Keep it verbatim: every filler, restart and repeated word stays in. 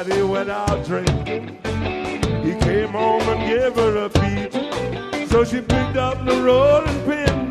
night he went out drinking. He came home and gave her a beat. So she picked up the rolling pin